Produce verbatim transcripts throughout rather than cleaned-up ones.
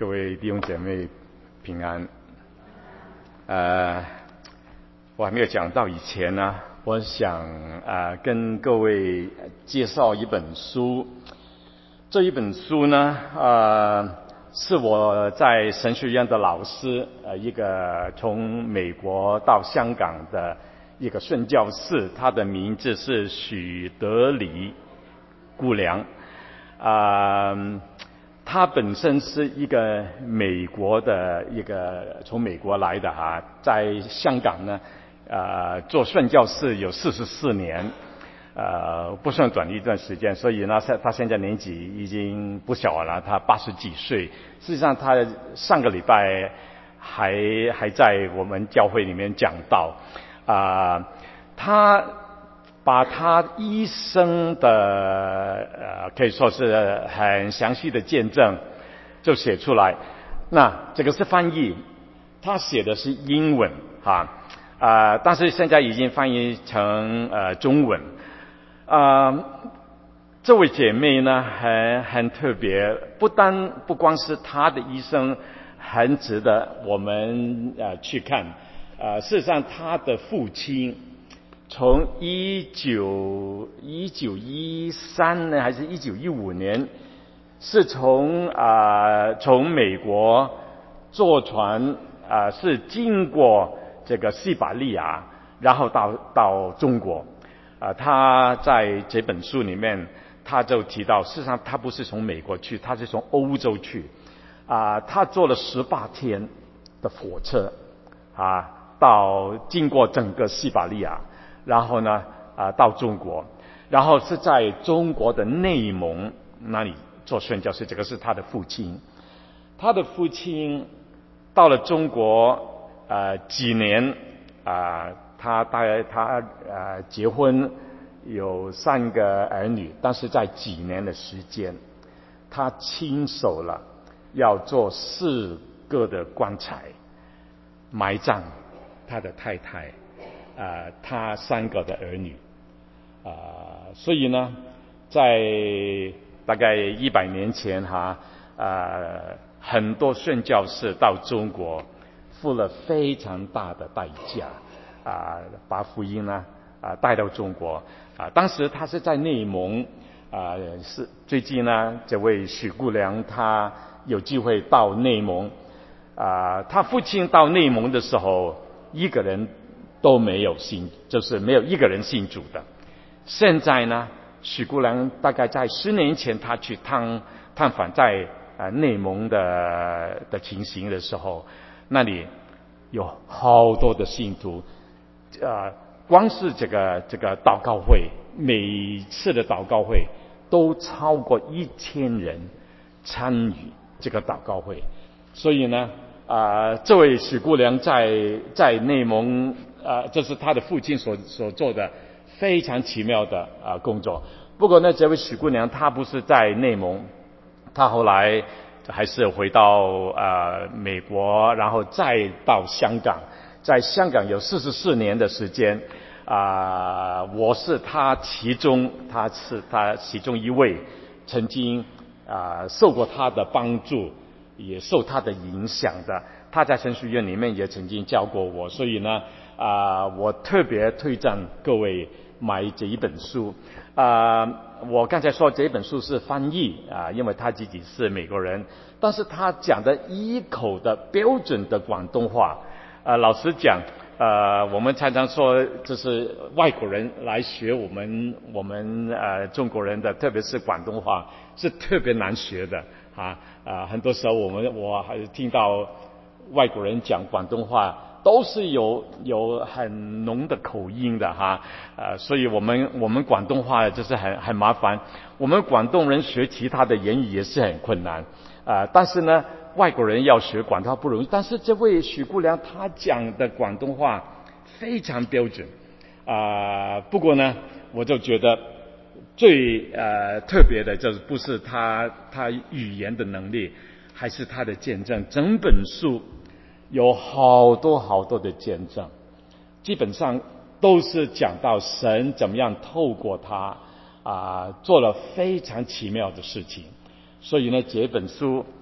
各位弟兄姐妹平安。呃，我还没有讲到以前呢，我想啊、呃、跟各位介绍一本书。这一本书呢，呃，是我在神学院的老师，呃，一个从美国到香港的一个宣教士，他的名字是许德里姑良，啊、呃。他本身是一个美国的一个从美国来的哈，在香港呢，呃，做宣教士有四十四年，呃，不算短的一段时间，所以呢，他现在年纪已经不小了，他八十几岁。实际上，他上个礼拜还还在我们教会里面讲道，啊、呃，他把他一生的呃可以说是很详细的见证就写出来。那这个是翻译，他写的是英文哈啊、呃，但是现在已经翻译成呃中文。啊、呃，这位姐妹呢很很特别，不单不光是她的一生很值得我们呃去看，呃，事实上她的父亲。从一九一九一三年还是一九一五年，是从啊、呃、从美国坐船啊、呃、是经过这个西伯利亚，然后到到中国啊、呃。他在这本书里面他就提到，事实上他不是从美国去，他是从欧洲去啊、呃。他坐了十八天的火车啊，到经过整个西伯利亚。然后呢，啊、呃，到中国，然后是在中国的内蒙那里做宣教士，这个是他的父亲。他的父亲到了中国，呃，几年啊、呃，他大概他呃结婚有三个儿女，但是在几年的时间，他亲手了要做四个的棺材，埋葬他的太太。呃，他三个的儿女，啊、呃，所以呢，在大概一百年前哈，呃，很多宣教士到中国，付了非常大的代价，啊、呃，把福音呢，啊、呃，带到中国，啊、呃，当时他是在内蒙，啊、呃，是最近呢，这位许姑良他有机会到内蒙，啊、呃，他父亲到内蒙的时候，一个人。都没有信，就是没有一个人信主的。现在呢，许姑良大概在十年前，他去探探访在呃内蒙的的情形的时候，那里有好多的信徒，呃，光是这个这个祷告会，每次的祷告会都超过一千人参与这个祷告会，所以呢。啊、呃，这位许姑良在在内蒙，啊、呃，这是他的父亲所所做的非常奇妙的啊、呃、工作。不过呢，这位许姑娘她不是在内蒙，她后来还是回到呃美国，然后再到香港，在香港有四十四年的时间。啊、呃，我是他其中，他是他其中一位曾经啊、呃、受过他的帮助。也受他的影响的，他在神学院里面也曾经教过我，所以呢，啊、呃，我特别推荐各位买这一本书。啊、呃，我刚才说这一本书是翻译啊、呃，因为他自己是美国人，但是他讲的一口的标准的广东话，呃，老实讲，呃，我们常常说，就是外国人来学我们我们呃中国人的，特别是广东话，是特别难学的。啊啊，很多时候我们我还听到外国人讲广东话，都是有有很浓的口音的哈，呃，所以我们我们广东话就是很很麻烦。我们广东人学其他的言语也是很困难，啊、呃，但是呢，外国人要学广东话不容易。但是这位许姑良她讲的广东话非常标准，啊、呃，不过呢，我就觉得。最呃特别的就是不是他他语言的能力，还是他的见证。整本书有好多好多的见证，基本上都是讲到神怎么样透过他啊、呃、做了非常奇妙的事情。所以呢，这本书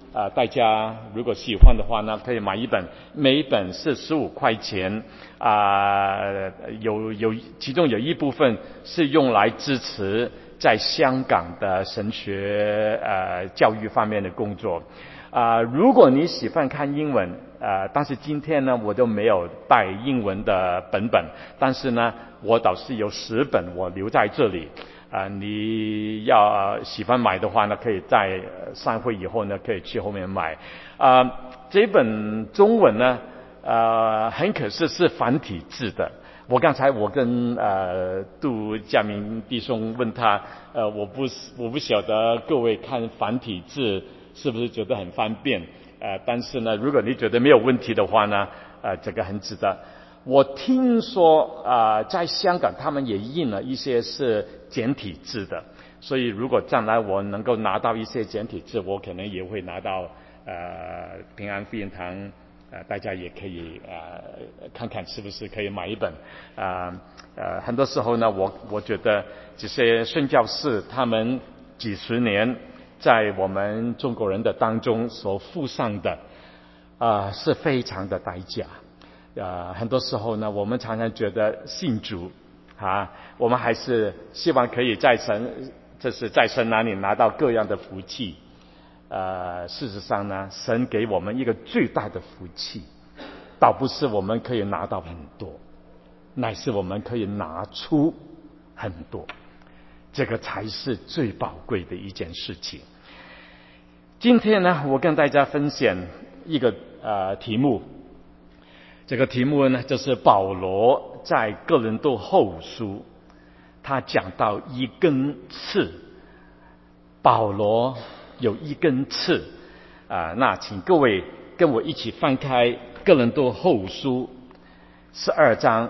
啊、呃，大家如果喜欢的话呢，可以买一本，每一本是十五块钱啊、呃，有有其中有一部分是用来支持在香港的神学呃教育方面的工作。啊、呃，如果你喜欢看英文，呃，但是今天呢，我都没有带英文的本本，但是呢，我倒是有十本我留在这里。啊、呃，你要喜欢买的话呢，可以在散会以后呢，可以去后面买。啊、呃，这本中文呢，呃，很可惜是繁体字的。我刚才我跟呃杜家明弟兄问他，呃，我不我不晓得各位看繁体字是不是觉得很方便？呃，但是呢，如果你觉得没有问题的话呢，呃，这个很值得。我听说啊、呃，在香港他们也印了一些是简体字的，所以如果将来我能够拿到一些简体字，我可能也会拿到呃平安福音堂。呃，大家也可以呃看看是不是可以买一本。啊 呃, 呃，很多时候呢，我我觉得这些宣教士他们几十年在我们中国人的当中所付上的啊、呃、是非常的代价。啊、呃，很多时候呢，我们常常觉得信主啊，我们还是希望可以在神，这是在神那里拿到各样的福气。呃，事实上呢，神给我们一个最大的福气，倒不是我们可以拿到很多，乃是我们可以拿出很多，这个才是最宝贵的一件事情。今天呢，我跟大家分享一个呃题目，这个题目呢，就是保罗在哥林多后书，他讲到一根刺，保罗有一根刺啊、呃，那请各位跟我一起翻开哥林多后书十二章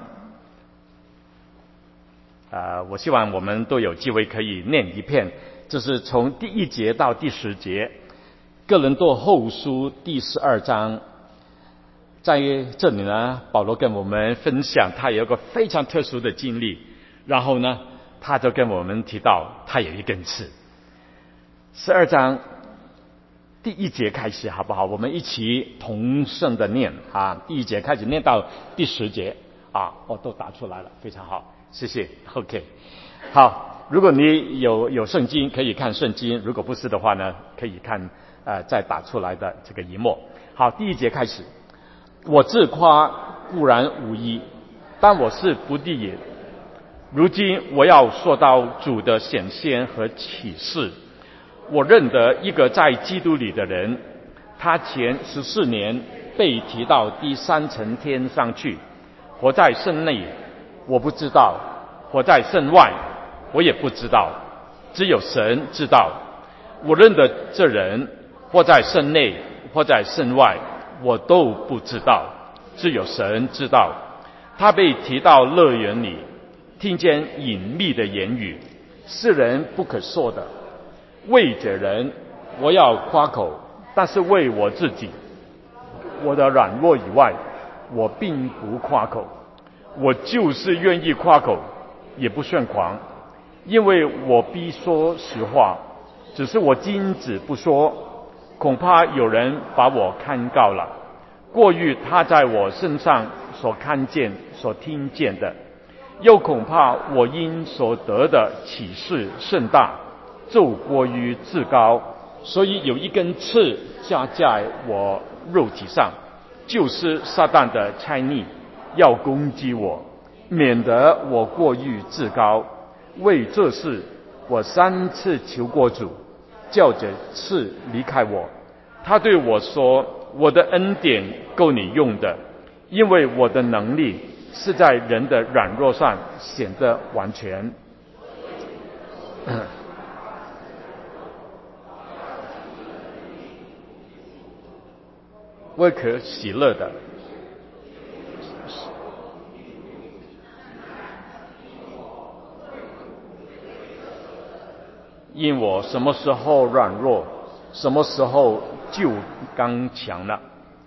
啊、呃，我希望我们都有机会可以念一遍，就是从第一节到第十节，哥林多后书第十二章。在这里呢，保罗跟我们分享他有一个非常特殊的经历，然后呢，他就跟我们提到他有一根刺。十二章第一节开始好不好？我们一起同声的念啊，第一节开始念到第十节啊，我都打出来了，非常好，谢谢。OK， 好，如果你有有圣经可以看圣经，如果不是的话呢，可以看呃再打出来的这个荧幕。好，第一节开始。我自夸固然无益，但我是不义也。如今我要说到主的显现和启示。我认得一个在基督里的人，他前十四年被提到第三层天上去，活在圣内我不知道，活在圣外我也不知道，只有神知道。我认得这人，或在圣内或在圣外我都不知道，只有神知道。他被提到乐园里，听见隐秘的言语，是人不可说的。为这人我要夸口，但是为我自己，我的软弱以外，我并不夸口。我就是愿意夸口，也不算狂，因为我必说实话，只是我禁止不说，恐怕有人把我看告了，过于他在我身上所看见所听见的，又恐怕我因所得的启示甚大，就过于自高，所以有一根刺加在我肉体上，就是撒旦的猜逆，要攻击我，免得我过于自高。为这事我三次求过主，叫这刺离开我。他对我说，我的恩典够你用的，因为我的能力是在人的软弱上显得完全。为可喜乐的，因我什么时候软弱，什么时候就刚强了。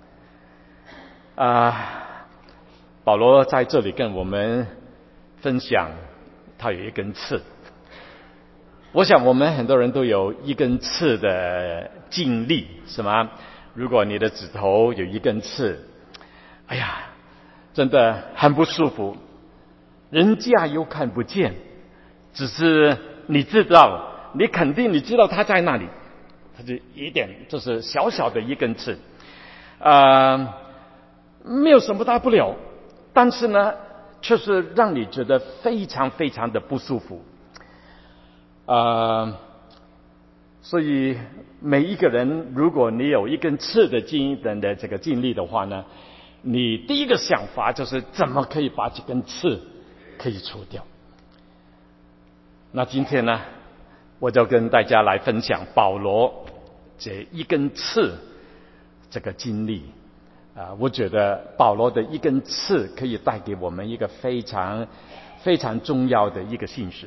啊，保罗在这里跟我们分享，他有一根刺。我想我们很多人都有一根刺的经历，是吗？如果你的指头有一根刺，哎呀，真的很不舒服，人家又看不见，只是你知道，你肯定你知道它在那里，它就一点，就是小小的一根刺，呃，没有什么大不了，但是呢，却是让你觉得非常非常的不舒服，呃。所以每一个人，如果你有一根刺的经的的这个经历的话呢，你第一个想法就是怎么可以把这根刺可以除掉。那今天呢，我就跟大家来分享保罗这一根刺这个经历啊，我觉得保罗的一根刺可以带给我们一个非常非常重要的一个信息。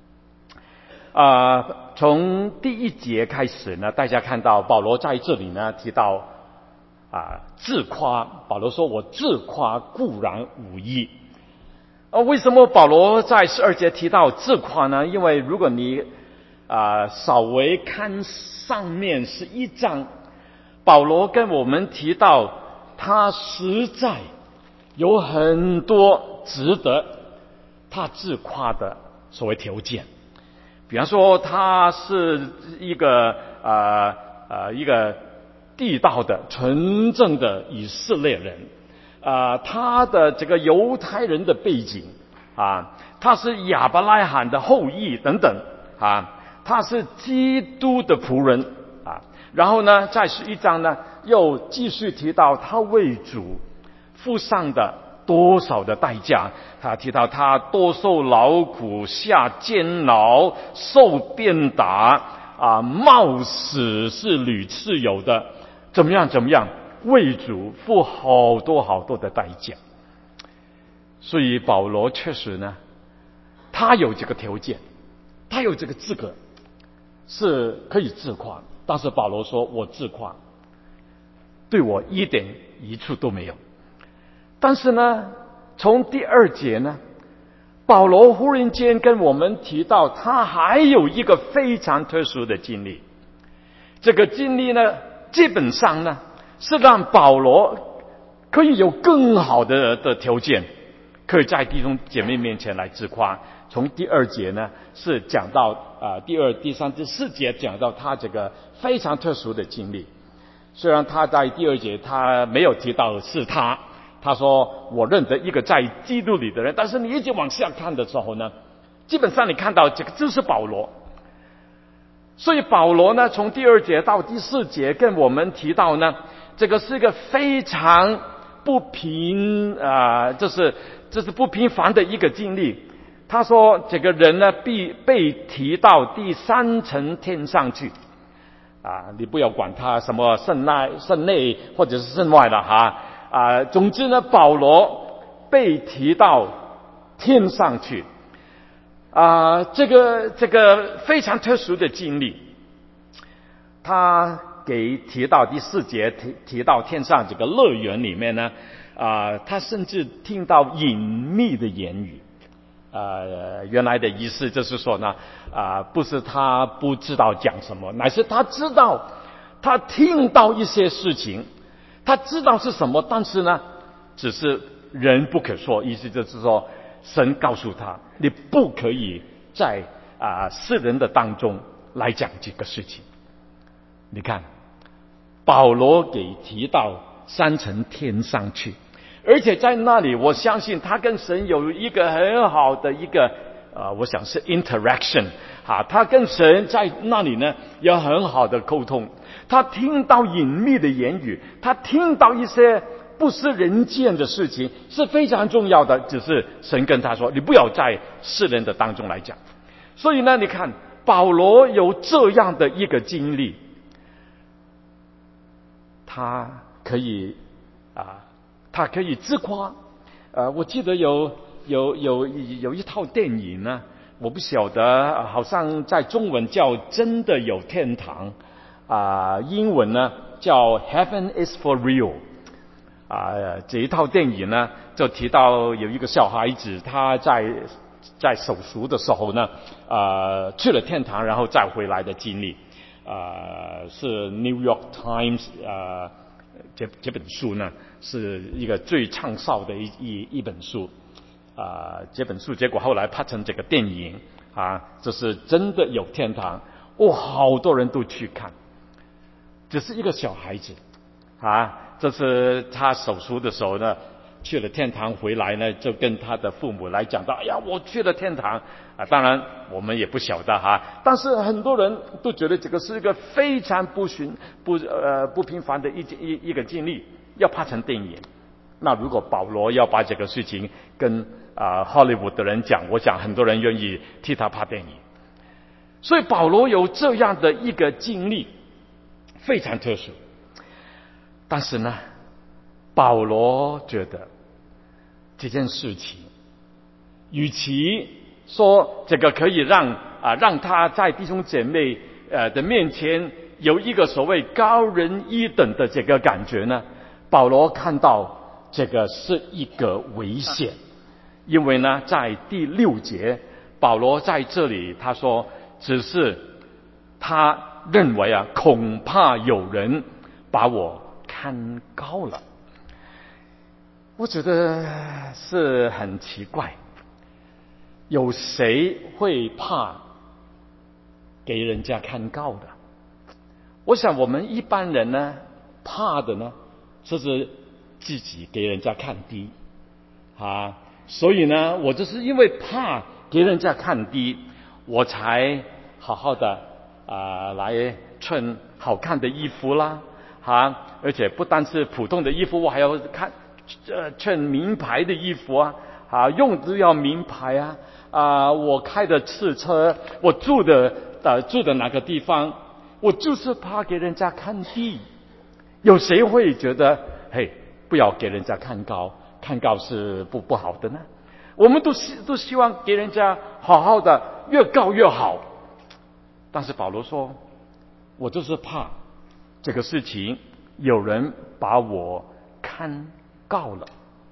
啊，从第一节开始呢，大家看到保罗在这里呢提到啊自夸，保罗说我自夸固然无益。啊，为什么保罗在十二节提到自夸呢？因为如果你啊稍微看上面十一章，保罗跟我们提到他实在有很多值得他自夸的所谓条件。比方说，他是一个呃呃一个地道的纯正的以色列人，啊、呃，他的这个犹太人的背景啊，他是亚伯拉罕的后裔等等啊，他是基督的仆人啊。然后呢，在十一章呢，又继续提到他为主付上的多少的代价。他提到他多受劳苦，下监牢，受鞭打啊，冒死是屡次有的，怎么样怎么样，为主付好多好多的代价。所以保罗确实呢，他有这个条件，他有这个资格，是可以自夸。但是保罗说我自夸对我一点益处都没有。但是呢，从第二节呢，保罗忽然间跟我们提到他还有一个非常特殊的经历。这个经历呢，基本上呢是让保罗可以有更好的的条件，可以在弟兄姐妹面前来自夸。从第二节呢是讲到啊、呃、第二、第三、第四节讲到他这个非常特殊的经历。虽然他在第二节他没有提到是他。他说我认得一个在基督里的人，但是你一直往下看的时候呢，基本上你看到这个就是保罗。所以保罗呢，从第二节到第四节跟我们提到呢，这个是一个非常不平啊、呃，就是这是不平凡的一个经历。他说这个人呢被被提到第三层天上去啊，你不要管他什么圣内圣内或者是圣外了哈。啊，总之呢，保罗被提到天上去，啊，这个这个非常特殊的经历。他给提到第四节提提到天上这个乐园里面呢，啊，他甚至听到隐秘的言语。呃，原来的意思就是说呢，啊，不是他不知道讲什么，乃是他知道，他听到一些事情。他知道是什么，但是呢，只是人不可说，意思就是说，神告诉他，你不可以在啊、呃、世人的当中来讲这个事情。你看，保罗给提到三层天上去，而且在那里，我相信他跟神有一个很好的一个啊、呃，我想是 interaction 啊，他跟神在那里呢有很好的沟通。他听到隐秘的言语，他听到一些不是人见的事情，是非常重要的。只是神跟他说，你不要在世人的当中来讲。所以呢，你看保罗有这样的一个经历，他可以啊，他可以自夸。呃，我记得有有有有一套电影呢，我不晓得，好像在中文叫《真的有天堂》。啊、呃，英文呢叫 Heaven is for real。啊、呃，这一套电影呢，就提到有一个小孩子，他在在手术的时候呢，呃，去了天堂，然后再回来的经历。 呃是 New York Times 呃这这本书呢是一个最畅销的一一一本书啊、呃，这本书结果后来拍成这个电影啊，这是真的有天堂，哦，好多人都去看。只是一个小孩子啊，这是他手术的时候呢，去了天堂回来呢，就跟他的父母来讲到，哎呀，我去了天堂啊。当然我们也不晓得哈，但是很多人都觉得这个是一个非常不寻不呃不平凡的一一一个经历，要拍成电影。那如果保罗要把这个事情跟啊、呃、Hollywood 的人讲，我想很多人愿意替他拍电影。所以保罗有这样的一个经历，非常特殊。但是呢，保罗觉得这件事情，与其说这个可以让啊、呃、让他在弟兄姐妹呃的面前有一个所谓高人一等的这个感觉呢，保罗看到这个是一个危险。因为呢，在第六节，保罗在这里他说，只是他认为啊，恐怕有人把我看高了。我觉得是很奇怪，有谁会怕给人家看高的？我想我们一般人呢，怕的呢，就是自己给人家看低啊。所以呢，我就是因为怕给人家看低，我才好好的啊、呃、来穿好看的衣服啦，啊，而且不单是普通的衣服，我还要看呃穿名牌的衣服啊，啊，用都要名牌啊，啊，我开的汽车，我住的呃住的哪个地方，我就是怕给人家看低。有谁会觉得嘿，不要给人家看高？看高是不不好的呢？我们都希都希望给人家好好的，越高越好。但是保罗说，我就是怕这个事情有人把我看高了。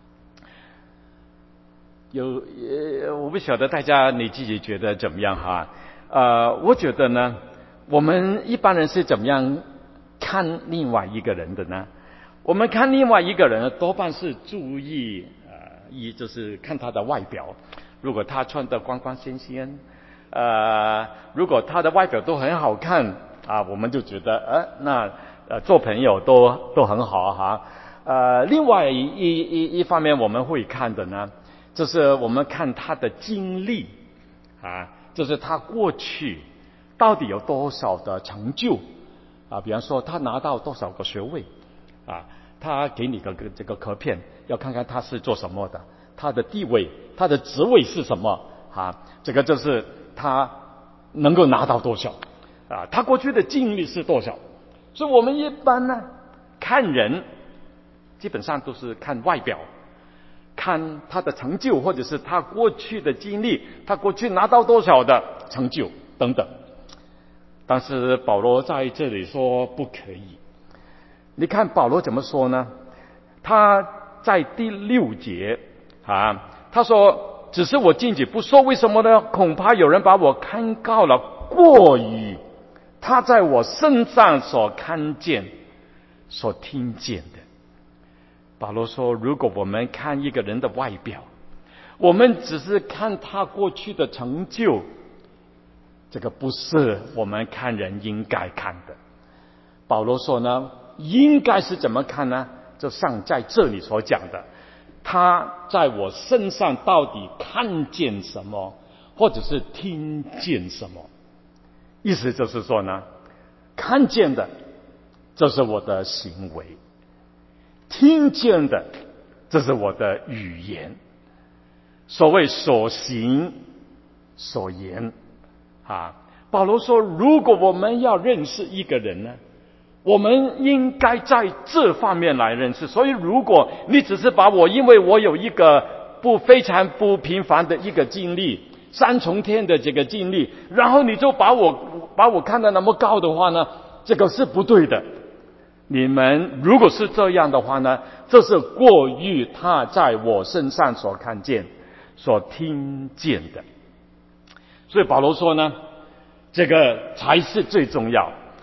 有呃，我不晓得大家你自己觉得怎么样哈？呃，我觉得呢，我们一般人是怎么样看另外一个人的呢？我们看另外一个人多半是注意呃一就是看他的外表，如果他穿得光光鲜鲜，呃如果他的外表都很好看啊，我们就觉得呃那呃做朋友都都很好哈。呃另外一一一方面我们会看的呢，就是我们看他的经历啊，就是他过去到底有多少的成就啊，比方说他拿到多少个学位啊，他给你个这个壳片，要看看他是做什么的，他的地位，他的职位是什么啊？这个就是他能够拿到多少啊？他过去的经历是多少？所以我们一般呢看人，基本上都是看外表，看他的成就，或者是他过去的经历，他过去拿到多少的成就等等。但是保罗在这里说不可以。你看保罗怎么说呢？他在第六节啊，他说只是我禁止不说，为什么呢？恐怕有人把我看高了，过于他在我身上所看见所听见的。保罗说，如果我们看一个人的外表，我们只是看他过去的成就，这个不是我们看人应该看的。保罗说呢，应该是怎么看呢？就像在这里所讲的，他在我身上到底看见什么，或者是听见什么？意思就是说呢，看见的这是我的行为，听见的这是我的语言。所谓所行所言啊，保罗说，如果我们要认识一个人呢，我们应该在这方面来认识。所以如果你只是把我，因为我有一个不非常不平凡的一个经历，三重天的这个经历，然后你就把我把我看得那么高的话呢，这个是不对的。你们如果是这样的话呢，这是过于他在我身上所看见所听见的。所以保罗说呢，这个才是最重要。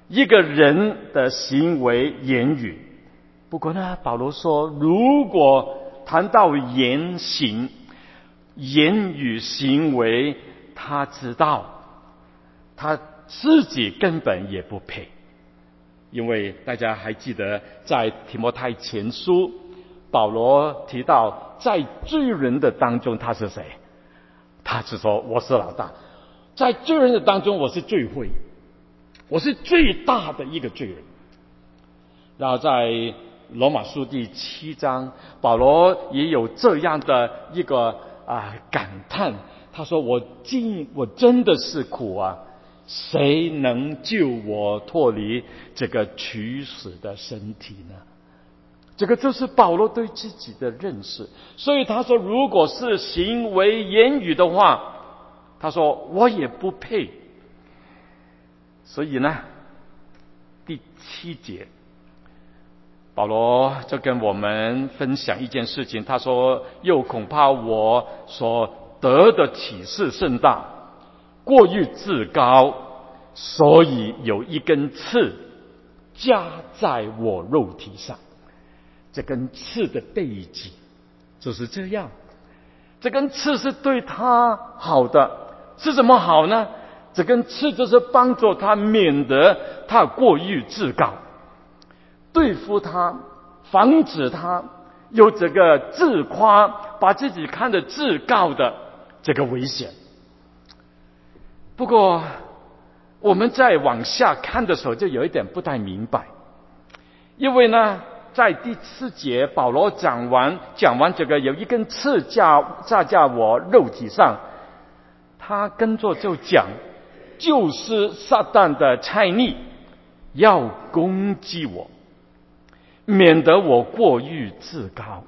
一个人的行为言语。不过呢，保罗说，如果谈到言行、言语行为，他知道他自己根本也不配。因为大家还记得在提摩太前书，保罗提到在罪人的当中他是谁？他是说我是老大，在罪人的当中我是最会，我是最大的一个罪人。然后在罗马书第七章，保罗也有这样的一个啊感叹，他说我今我真的是苦啊，谁能救我脱离这个取死的身体呢？这个就是保罗对自己的认识。所以他说，如果是行为言语的话，他说我也不配。所以呢，第七节保罗就跟我们分享一件事情，他说，又恐怕我所得的启示甚大，过于自高，所以有一根刺加在我肉体上。这根刺的背景就是这样，这根刺是对他好的。是怎么好呢？这根刺就是帮助他免得他过于自高，对付他，防止他有这个自夸，把自己看得自高的这个危险。不过我们在往下看的时候就有一点不太明白，因为呢在第四节保罗讲完讲完这个有一根刺架架在我肉体上，他跟着就讲，就是撒旦的猜逆要攻击我，免得我过于自高。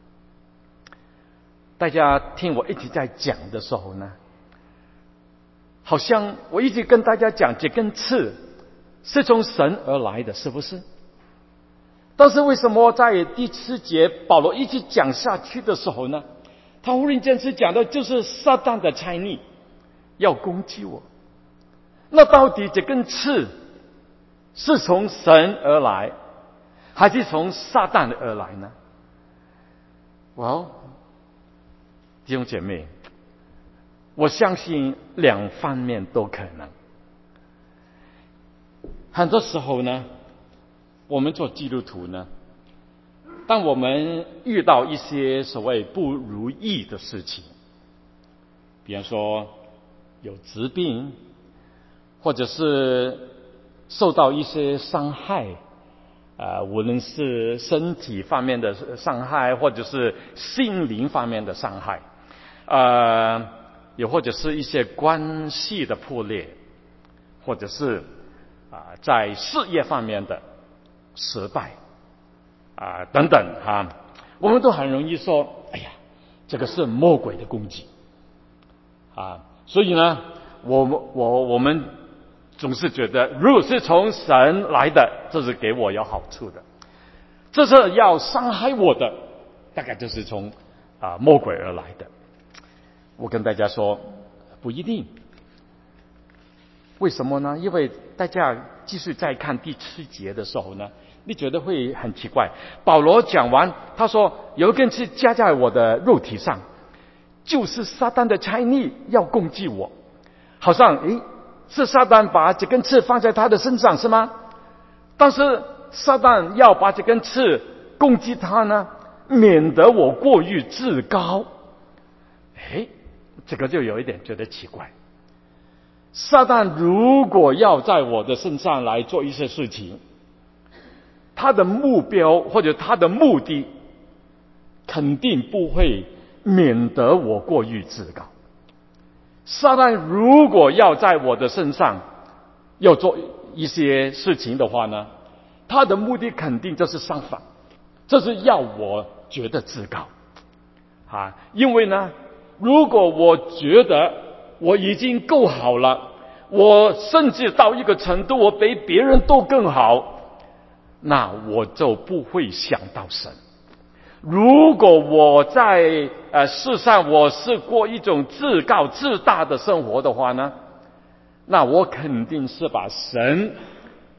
大家听我一直在讲的时候呢，好像我一直跟大家讲这根刺是从神而来的，是不是？但是为什么在第四节保罗一直讲下去的时候呢，他忽然间是讲的就是撒旦的猜逆要攻击我？那到底这根刺是从神而来还是从撒旦而来呢？哇，弟兄姐妹，我相信两方面都可能。很多时候呢，我们做基督徒呢，当我们遇到一些所谓不如意的事情，比方说有疾病，或者是受到一些伤害，呃，无论是身体方面的伤害，或者是心灵方面的伤害，呃，也或者是一些关系的破裂，或者是啊、呃、在事业方面的失败啊、呃、等等哈、啊，我们都很容易说，哎呀，这个是魔鬼的攻击啊，所以呢，我我我们总是觉得，如果是从神来的，这是给我有好处的；这是要伤害我的，大概就是从啊魔鬼而来的。我跟大家说，不一定。为什么呢？因为大家继续再看第七节的时候呢，你觉得会很奇怪。保罗讲完，他说有一根刺加在我的肉体上，就是撒旦的猜逆要攻击我。好像诶，是撒旦把这根刺放在他的身上是吗？但是撒旦要把这根刺攻击他呢，免得我过于自高。诶，这个就有一点觉得奇怪。撒旦如果要在我的身上来做一些事情，他的目标或者他的目的肯定不会免得我过于自高。撒旦如果要在我的身上要做一些事情的话呢，他的目的肯定就是相反，这是要我觉得自高啊！因为呢，如果我觉得我已经够好了，我甚至到一个程度我比别人都更好，那我就不会想到神。如果我在呃世上我是过一种自高自大的生活的话呢，那我肯定是把神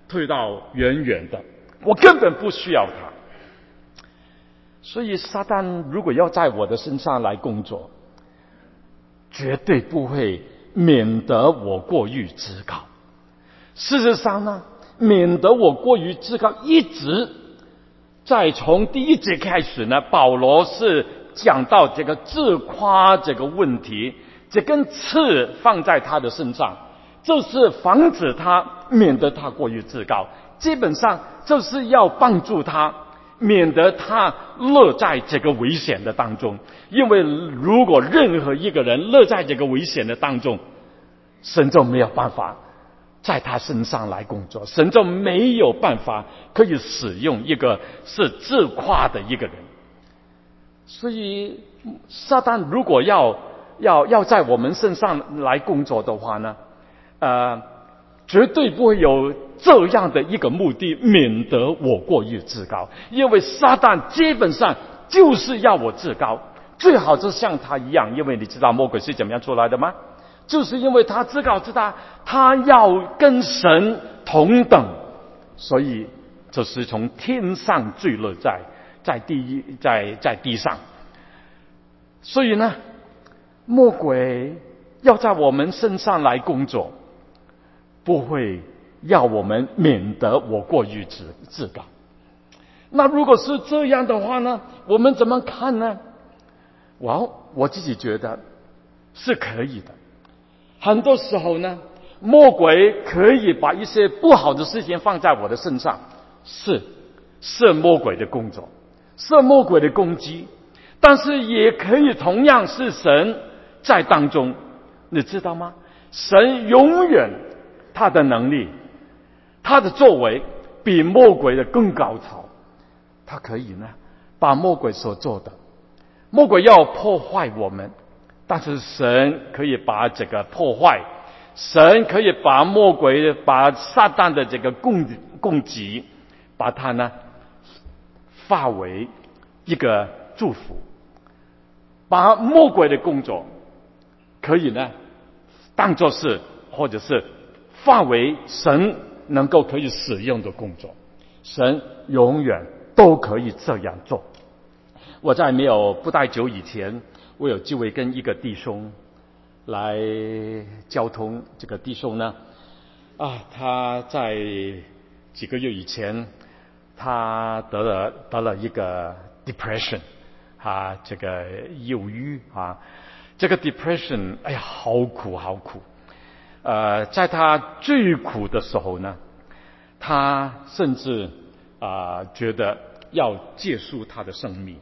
退到远远的，我根本不需要他。所以撒旦如果要在我的身上来工作，绝对不会免得我过于自高。事实上呢，免得我过于自高，一直在从第一节开始呢，保罗是讲到这个自夸这个问题，这根刺放在他的身上，就是防止他免得他过于自高，基本上就是要帮助他免得他乐在这个危险的当中。因为如果任何一个人乐在这个危险的当中，神就没有办法在他身上来工作，神就没有办法可以使用一个是自夸的一个人。所以撒旦如果要要要在我们身上来工作的话呢，呃，绝对不会有这样的一个目的，免得我过于自高。因为撒旦基本上就是要我自高，最好就像他一样。因为你知道魔鬼是怎么样出来的吗？就是因为他自高自大，他要跟神同等，所以就是从天上坠落在在地在在地上。所以呢，魔鬼要在我们身上来工作，不会要我们免得我过于自自高。那如果是这样的话呢，我们怎么看呢？哇，我自己觉得是可以的。很多时候呢，魔鬼可以把一些不好的事情放在我的身上，是是魔鬼的工作，是魔鬼的攻击，但是也可以同样是神在当中。你知道吗？神永远他的能力，他的作为比魔鬼的更高超。他可以呢把魔鬼所做的，魔鬼要破坏我们，但是神可以把这个破坏，神可以把魔鬼把撒旦的这个攻攻击，把它呢化为一个祝福，把魔鬼的工作可以呢当作是或者是化为神能够可以使用的工作。神永远都可以这样做。我在没有不太久以前，我有机会跟一个弟兄来交通。这个弟兄呢，啊，他在几个月以前，他得了得了一个 depression， 啊，这个忧郁啊，这个 depression， 哎呀，好苦好苦。呃，在他最苦的时候呢，他甚至啊、呃、觉得要结束他的生命。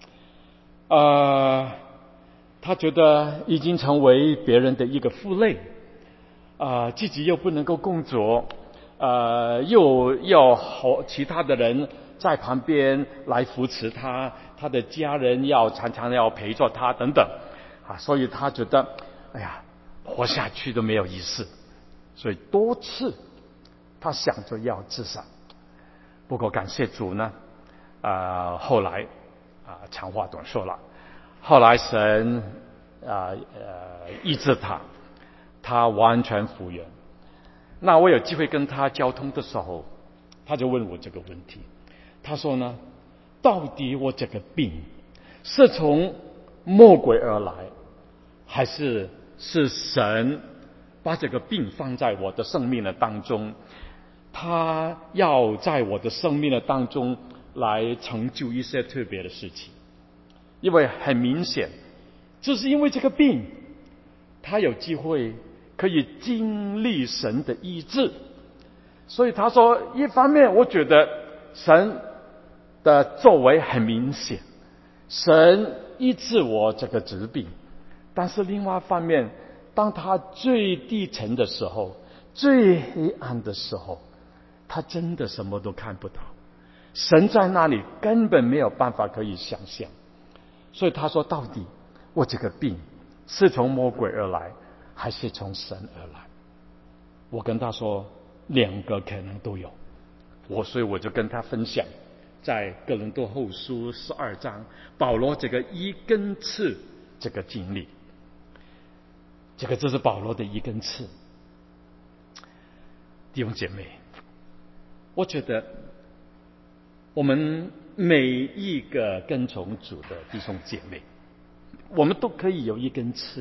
呃，他觉得已经成为别人的一个负累，啊、呃，自己又不能够工作，呃，又要和其他的人在旁边来扶持他，他的家人要常常要陪着他等等，啊，所以他觉得，哎呀，活下去都没有意思，所以多次他想着要自杀。不过感谢主呢，啊、呃，后来啊、呃，长话短说了，后来神啊 呃, 呃医治他，他完全复原。那我有机会跟他交通的时候，他就问我这个问题，他说呢，到底我这个病是从魔鬼而来，还是是神把这个病放在我的生命的当中，他要在我的生命的当中来成就一些特别的事情。因为很明显，就是因为这个病，他有机会可以经历神的医治。所以他说，一方面我觉得神的作为很明显，神医治我这个疾病，但是另外一方面，当他最低沉的时候，最黑暗的时候，他真的什么都看不到，神在那里根本没有办法可以想象。所以他说，到底我这个病是从魔鬼而来，还是从神而来？我跟他说，两个可能都有。我所以我就跟他分享，在哥林多后书十二章，保罗这个一根刺这个经历，这个就是保罗的一根刺。弟兄姐妹， 我觉得我们每一个跟从主的弟兄姐妹，我们都可以有一根刺。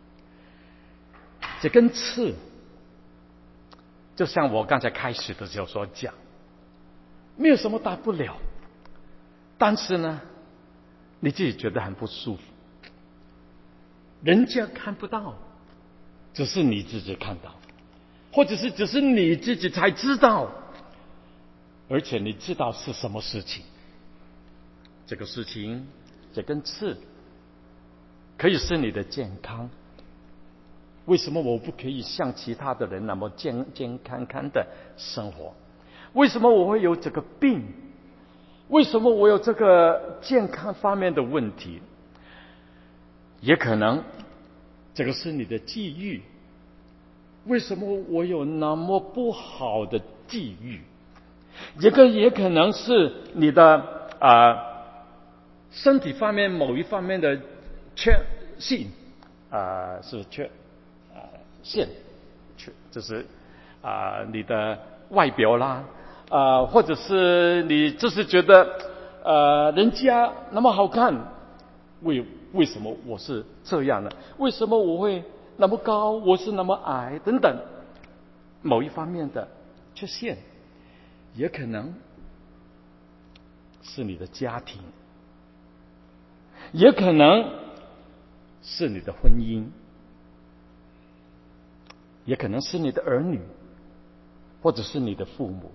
这根刺就像我刚才开始的时候所讲，没有什么大不了，但是呢你自己觉得很不舒服，人家看不到，只是你自己看到，或者是只是你自己才知道，而且你知道是什么事情。这个事情，这根刺可以是你的健康。为什么我不可以像其他的人那么健健康康的生活？为什么我会有这个病？为什么我有这个健康方面的问题？也可能这个是你的际遇。为什么我有那么不好的际遇？这个也可能是你的啊、呃、身体方面某一方面的缺陷啊、呃、是缺啊、呃、陷缺，就是啊、呃、你的外表啦啊、呃、或者是你就是觉得呃人家那么好看，为为什么我是这样呢？为什么我会那么高，我是那么矮等等，某一方面的缺陷。也可能是你的家庭，也可能是你的婚姻，也可能是你的儿女，或者是你的父母。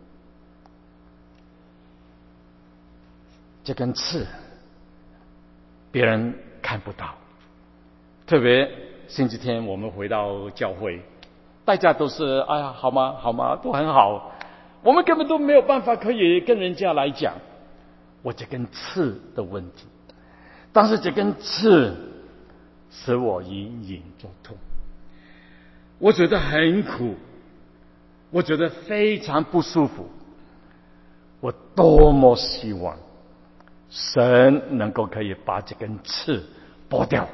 这根刺别人看不到，特别星期天我们回到教会，大家都是哎呀好吗好吗都很好，我们根本都没有办法可以跟人家来讲我这根刺的问题。但是这根刺使我隐隐作痛，我觉得很苦，我觉得非常不舒服。我多么希望神能够可以把这根刺剥掉。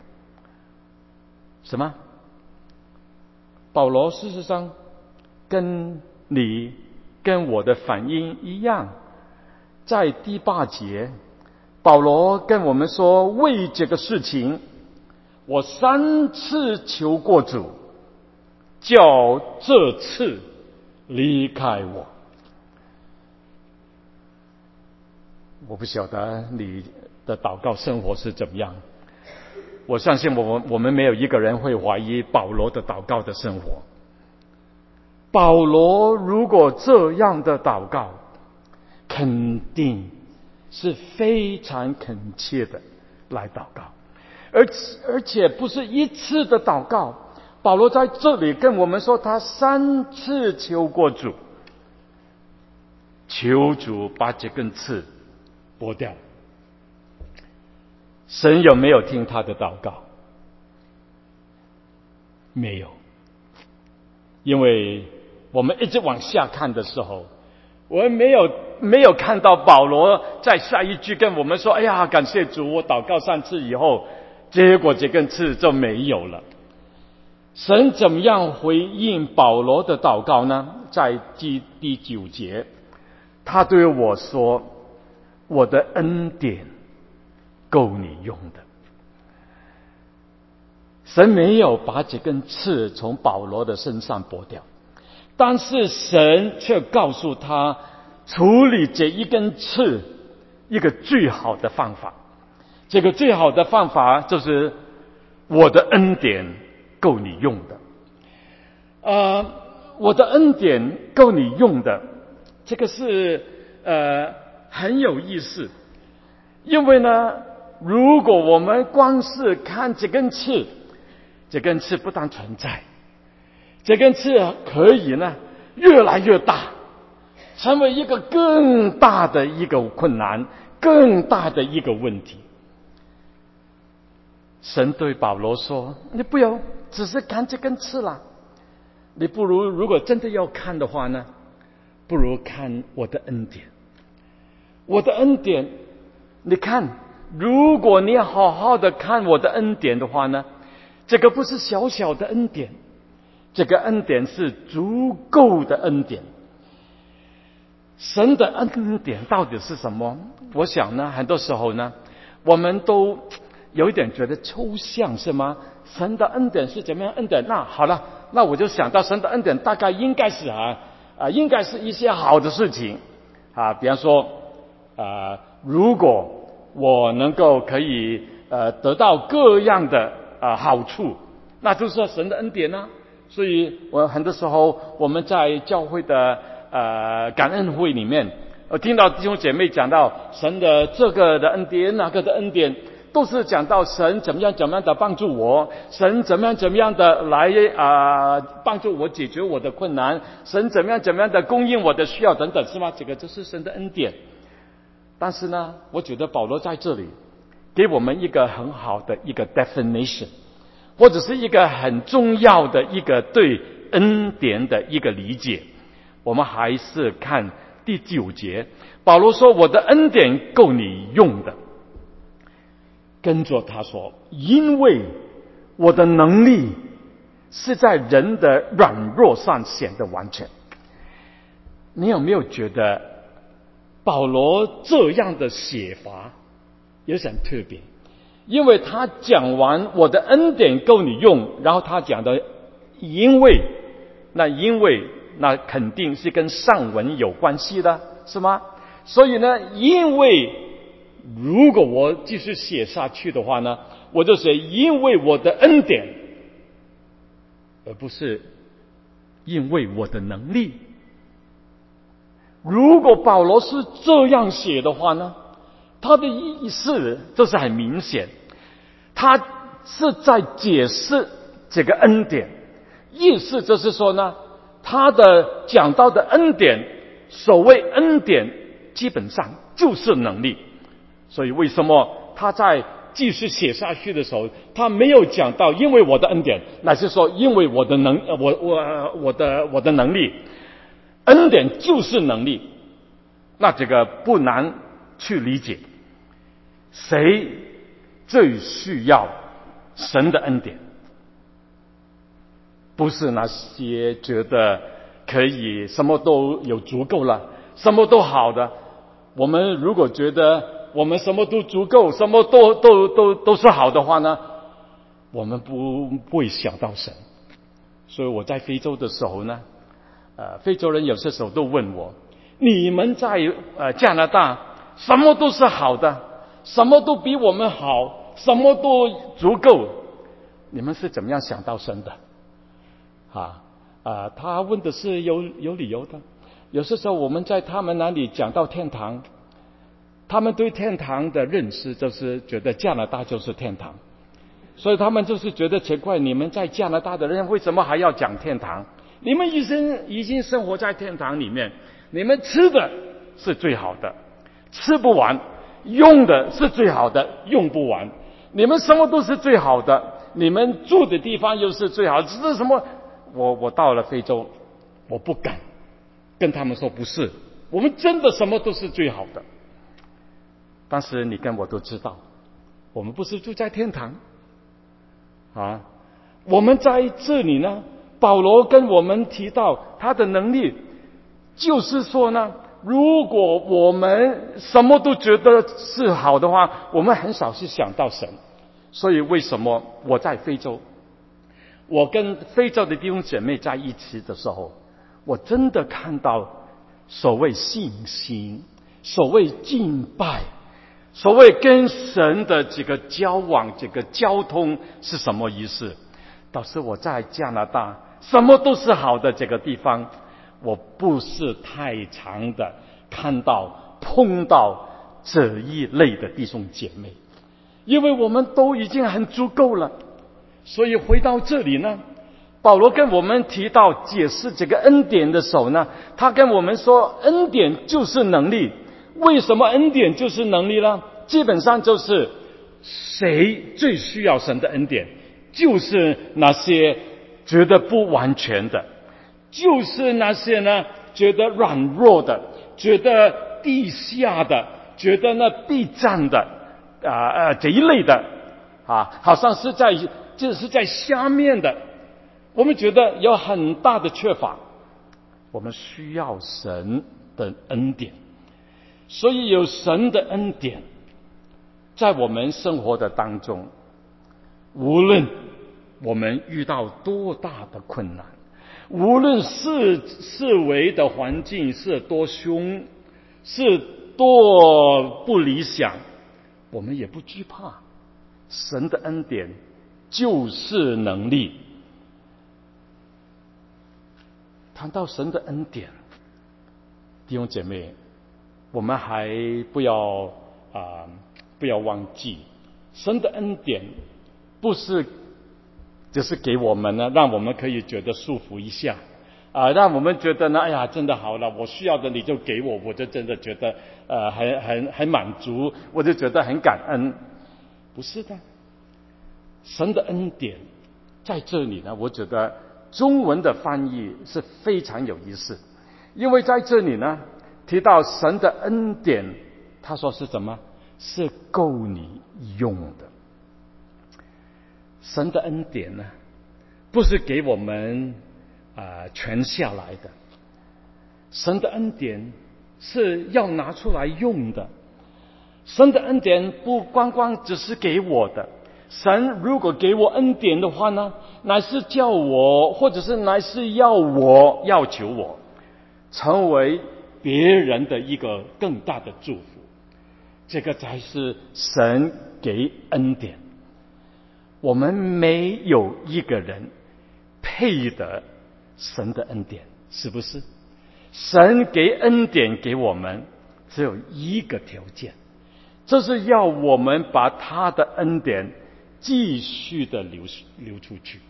什么？保罗事实上跟你跟我的反应一样，在第八节保罗跟我们说，为这个事情我三次求过主，叫这次离开我。我不晓得你的祷告生活是怎么样，我相信我我们没有一个人会怀疑保罗的祷告的生活。保罗如果这样的祷告，肯定是非常恳切的来祷告，而且而且不是一次的祷告。保罗在这里跟我们说，他三次求过主，求主把这根刺剥掉。神有没有听他的祷告？没有。因为我们一直往下看的时候，我们没有没有看到保罗在下一句跟我们说，哎呀感谢主，我祷告三次以后，结果这根刺就没有了。神怎么样回应保罗的祷告呢？在第第九节，他对我说，我的恩典够你用的。神没有把这根刺从保罗的身上剥掉，但是神却告诉他处理这一根刺一个最好的方法。这个最好的方法就是我的恩典够你用的。呃，我的恩典够你用的，这个是呃很有意思。因为呢，如果我们光是看这根刺，这根刺不但存在，这根刺可以呢越来越大，成为一个更大的一个困难，更大的一个问题。神对保罗说，你不要只是看这根刺啦，你不如如果真的要看的话呢，不如看我的恩典。我的恩典，你看，如果你要好好的看我的恩典的话呢，这个不是小小的恩典，这个恩典是足够的恩典。 神的恩典到底是什么？我想呢，很多时候呢，我们都有一点觉得抽象，是吗？神的恩典是怎么样恩典？那好了，那我就想到神的恩典大概应该是啊啊，应该是一些好的事情啊，比方说啊，如果我能够可以呃得到各样的啊好处，那就是神的恩典呢、啊。所以我很多时候我们在教会的呃感恩会里面，我听到弟兄姐妹讲到神的这个的恩典，那个的恩典，都是讲到神怎么样怎么样的帮助我，神怎么样怎么样的来啊、呃、帮助我解决我的困难，神怎么样怎么样的供应我的需要等等，是吗？这个就是神的恩典。但是呢，我觉得保罗在这里给我们一个很好的一个 definition， 或者是一个很重要的一个对恩典的一个理解。我们还是看第九节，保罗说我的恩典够你用的，跟着他说，因为我的能力是在人的软弱上显得完全。你有没有觉得保罗这样的写法有点特别？因为他讲完我的恩典够你用，然后他讲的因为，那因为那肯定是跟上文有关系的，是吗？所以呢，因为如果我继续写下去的话呢，我就写因为我的恩典，而不是因为我的能力。如果保罗是这样写的话呢，他的意思就是很明显，他是在解释这个恩典，意思就是说呢，他的讲到的恩典，所谓恩典基本上就是能力。所以为什么他在继续写下去的时候，他没有讲到因为我的恩典，乃是说因为我的能我我我的我的能力，恩典就是能力。那这个不难去理解，谁最需要神的恩典？不是那些觉得可以什么都有足够了，什么都好的。我们如果觉得我们什么都足够，什么都都都都是好的话呢，我们不会想到神。所以我在非洲的时候呢，呃，非洲人有些时候都问我，你们在呃加拿大什么都是好的，什么都比我们好，什么都足够，你们是怎么样想到神的？啊啊，他问的是有有理由的。有些时候我们在他们那里讲到天堂，他们对天堂的认识就是觉得加拿大就是天堂，所以他们就是觉得奇怪，你们在加拿大的人为什么还要讲天堂？你们已经已经生活在天堂里面，你们吃的是最好的，吃不完；用的是最好的，用不完。你们什么都是最好的，你们住的地方又是最好的，这是什么？我我到了非洲，我不敢跟他们说不是，我们真的什么都是最好的。但是你跟我都知道，我们不是住在天堂啊，我们在这里呢。保罗跟我们提到他的能力，就是说呢，如果我们什么都觉得是好的话，我们很少去想到神。所以为什么我在非洲，我跟非洲的弟兄姐妹在一起的时候，我真的看到所谓信心，所谓敬拜，所谓跟神的这个交往，这个交通是什么意思？倒是我在加拿大什么都是好的这个地方，我不是太常的看到碰到这一类的弟兄姐妹，因为我们都已经很足够了。所以回到这里呢，保罗跟我们提到解释这个恩典的时候呢，他跟我们说恩典就是能力。为什么恩典就是能力呢？基本上就是谁最需要神的恩典，就是那些觉得不完全的，就是那些呢觉得软弱的，觉得地下的，觉得那避战的啊呃这一类的啊，好像是在就是在下面的，我们觉得有很大的缺乏，我们需要神的恩典。所以有神的恩典在我们生活的当中，无论我们遇到多大的困难，无论是四围的环境是多凶，是多不理想，我们也不惧怕。神的恩典就是能力。谈到神的恩典，弟兄姐妹，我们还不要啊、呃，不要忘记，神的恩典不是只是给我们呢，让我们可以觉得舒服一下啊、呃，让我们觉得呢，哎呀，真的好了，我需要的你就给我，我就真的觉得呃很很很满足，我就觉得很感恩。不是的，神的恩典在这里呢，我觉得中文的翻译是非常有意思，因为在这里呢提到神的恩典，他说是什么？是够你用的。神的恩典呢，不是给我们啊、呃、全下来的，神的恩典是要拿出来用的。神的恩典不光光只是给我的，神如果给我恩典的话呢，乃是叫我，或者是乃是要我，要求我成为别人的一个更大的祝福，这个才是神给恩典。我们没有一个人配得神的恩典，是不是？神给恩典给我们只有一个条件，这是要我们把他的恩典继续的流流出去。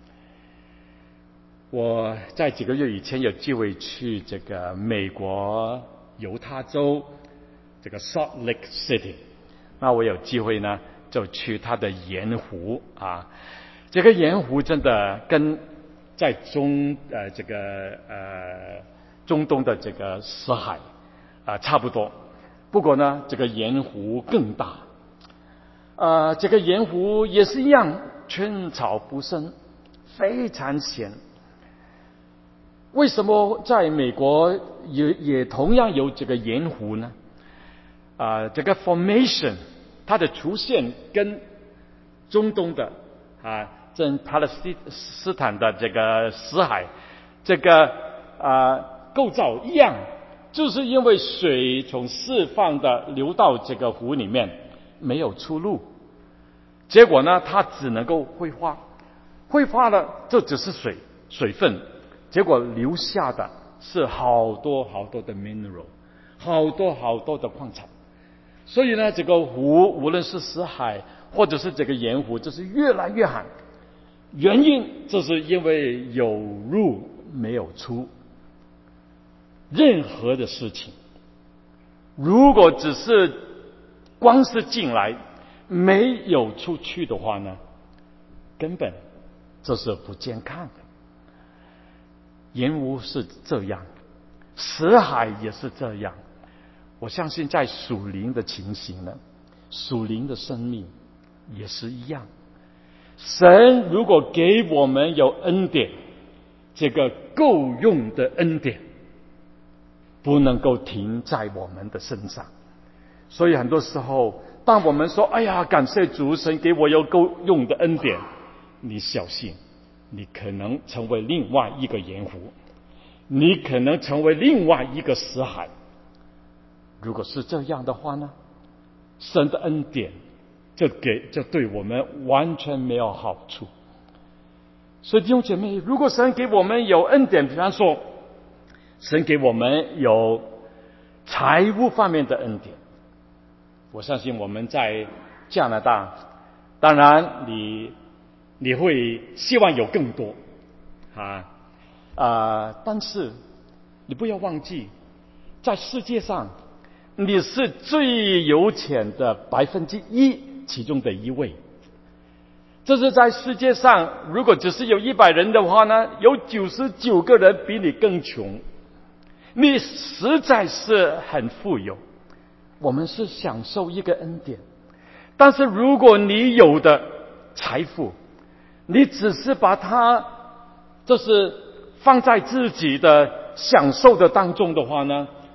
我在几个月以前有机会去这个美国犹他州这个 Salt Lake City， 那我有机会呢就去它的盐湖啊，这个盐湖真的跟在中呃这个呃中东的这个死海啊差不多，不过呢这个盐湖更大。呃这个盐湖也是一样，春草不生，非常咸。为什么在美国也也同样有这个盐湖呢？啊、呃，这个 formation 它的出现跟中东的啊，跟巴勒斯坦的这个死海这个啊、呃、构造一样，就是因为水从释放的流到这个湖里面没有出路，结果呢它只能够挥发，挥发了这只是水水分，结果留下的是好多好多的 mineral， 好多好多的矿产。所以呢这个湖无论是死海或者是这个盐湖，就是越来越旱，原因就是因为有入没有出。任何的事情如果只是光是进来没有出去的话呢，根本这是不健康的。盐湖是这样，死海也是这样。我相信在属灵的情形呢，属灵的生命也是一样。神如果给我们有恩典，这个够用的恩典不能够停在我们的身上。所以很多时候当我们说哎呀感谢主，神给我有够用的恩典，你小心，你可能成为另外一个盐湖，你可能成为另外一个死海。如果是这样的话呢，神的恩典就给就对我们完全没有好处。所以弟兄姐妹，如果神给我们有恩典，比方说神给我们有财务方面的恩典，我相信我们在加拿大，当然你你会希望有更多啊啊，但是你不要忘记，在世界上你是最有钱的百分之一其中的一位。这是在世界上如果只是有一百人的话呢，有九十九个人比你更穷。你实在是很富有，我们是享受一个恩典。但是如果你有的财富，你只是把它就是放在自己的享受的当中的话呢，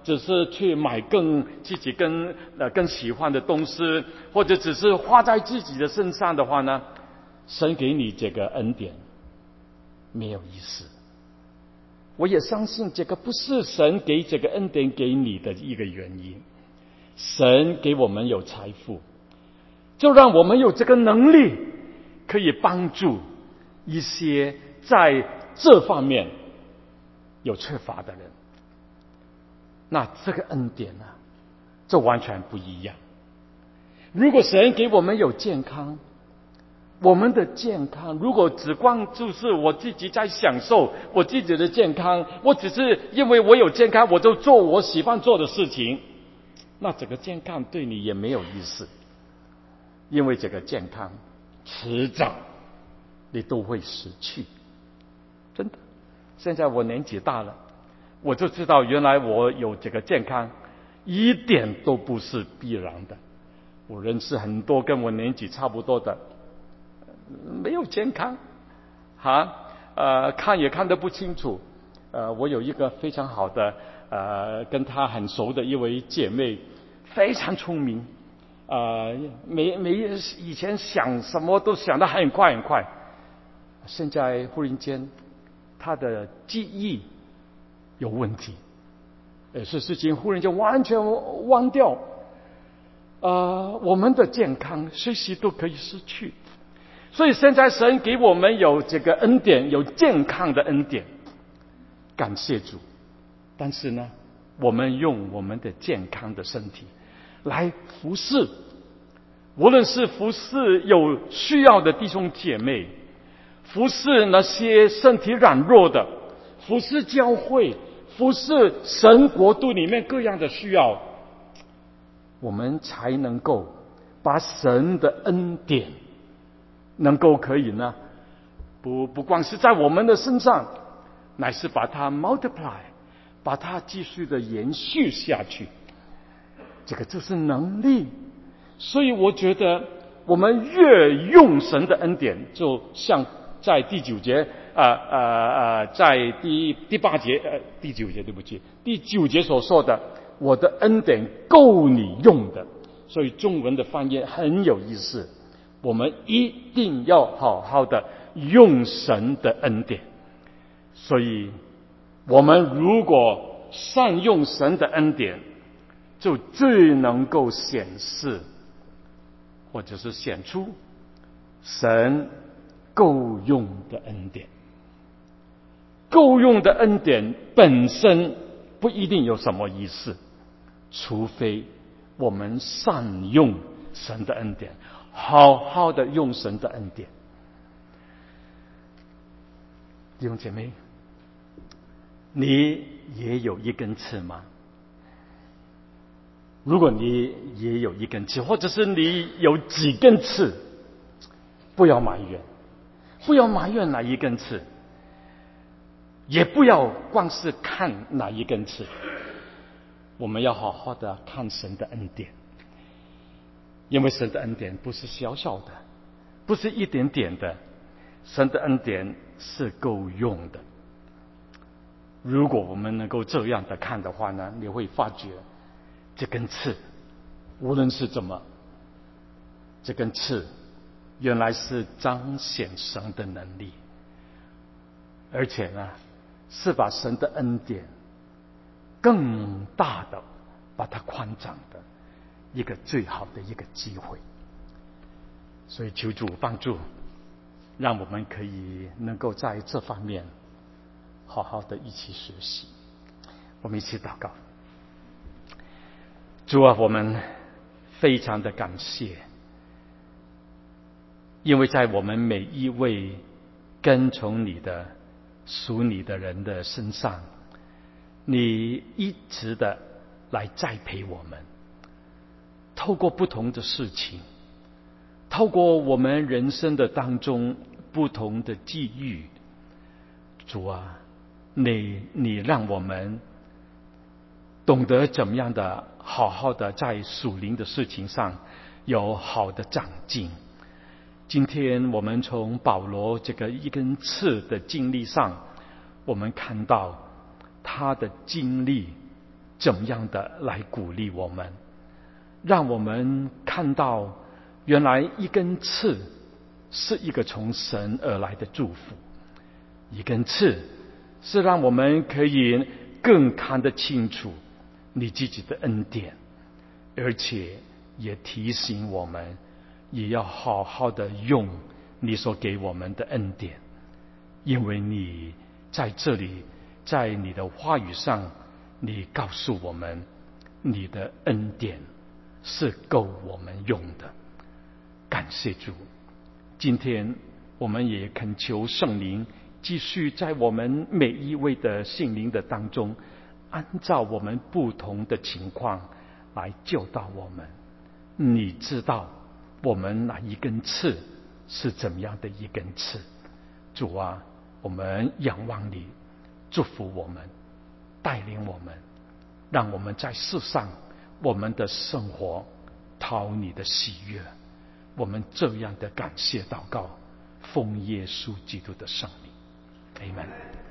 只是去买更自己更呃更喜欢的东西，或者只是花在自己的身上的话呢，神给你这个恩典没有意思。我也相信这个不是神给这个恩典给你的一个原因。神给我们有财富，就让我们有这个能力，可以帮助一些在这方面有缺乏的人。那这个恩典呢，这完全不一样。如果神给我们有健康，我们的健康如果只光就是我自己在享受我自己的健康，我只是因为我有健康我就做我喜欢做的事情，那这个健康对你也没有意思。因为这个健康迟早你都会失去，真的。现在我年纪大了，我就知道原来我有这个健康一点都不是必然的。我认识很多跟我年纪差不多的没有健康啊，呃，看也看得不清楚。呃，我有一个非常好的呃，跟她很熟的一位姐妹，非常聪明，呃，没没以前想什么都想得很快很快，现在忽然间她的记忆有问题，有些事情忽然间完全忘掉。呃，我们的健康随时都可以失去。所以现在神给我们有这个恩典，有健康的恩典，感谢主。但是呢，我们用我们的健康的身体来服侍，无论是服侍有需要的弟兄姐妹，服侍那些身体软弱的，服侍教会，服侍神国度里面各样的需要，我们才能够把神的恩典能够可以呢，不不光是在我们的身上，乃是把它 multiply， 把它继续的延续下去。这个就是能力。所以我觉得我们越用神的恩典，就像在第九节呃呃呃，在第第八节呃第九节对不起，第九节所说的，我的恩典够你用的。所以中文的翻译很有意思。我们一定要好好的用神的恩典。所以我们如果善用神的恩典，就最能够显示或者是显出神够用的恩典。够用的恩典本身不一定有什么意思，除非我们善用神的恩典，好好的用神的恩典。弟兄姐妹，你也有一根刺吗？如果你也有一根刺，或者是你有几根刺，不要埋怨，不要埋怨哪一根刺，也不要光是看哪一根刺，我们要好好的看神的恩典。因为神的恩典不是小小的，不是一点点的，神的恩典是够用的。如果我们能够这样的看的话呢，你会发觉这根刺无论是怎么，这根刺原来是彰显神的能力，而且呢是把神的恩典更大的把它宽展的一个最好的一个机会。所以求主帮助，让我们可以能够在这方面好好的一起学习。我们一起祷告。主啊，我们非常的感谢，因为在我们每一位跟从你的属你的人的身上，你一直的来栽培我们，透过不同的事情，透过我们人生的当中不同的际遇，主啊，你你让我们懂得怎么样的好好的在属灵的事情上有好的长进。今天我们从保罗这个一根刺的经历上，我们看到他的经历怎样的来鼓励我们，让我们看到原来一根刺是一个从神而来的祝福，一根刺是让我们可以更看得清楚你自己的恩典，而且也提醒我们也要好好的用你所给我们的恩典，因为你在这里，在你的话语上，你告诉我们你的恩典是够我们用的。感谢主，今天我们也恳求圣灵继续在我们每一位的心灵的当中，按照我们不同的情况来教导我们。你知道我们哪一根刺是怎样的一根刺，主啊，我们仰望你，祝福我们，带领我们，让我们在世上我们的生活讨你的喜悦。我们这样的感谢祷告，奉耶稣基督的圣名， Amen。